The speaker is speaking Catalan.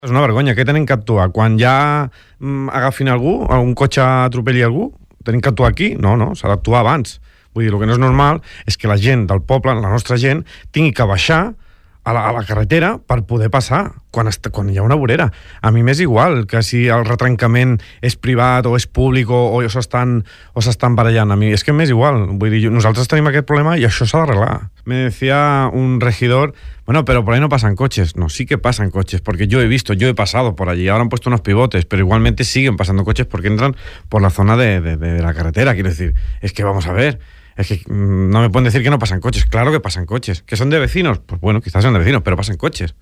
És una vergonya, què tenim que actuar? Quan ja agafin algú, un cotxe atropelli algú, tenim que actuar aquí? No, s'ha d'actuar abans. Vull dir, el que no és normal és que la gent del poble, la nostra gent, tingui que baixar a la carretera per poder passar quan hi ha una vorera. A mi m'és igual que si el retrencament és privat o és públic o s'estan barallant. A mi és que m'és igual. Vull dir, nosaltres tenim aquest problema i això s'ha d'arreglar. Me decía un regidor, bueno, pero por ahí no pasan coches. No, sí que pasan coches, porque yo he pasado por allí. Ahora han puesto unos pivotes, pero igualmente siguen pasando coches porque entran por la zona de la carretera. Quiero decir, es que vamos a ver, es que no me pueden decir que no pasan coches. Claro que pasan coches. ¿Que son de vecinos? Pues bueno, quizás sean de vecinos, pero pasan coches.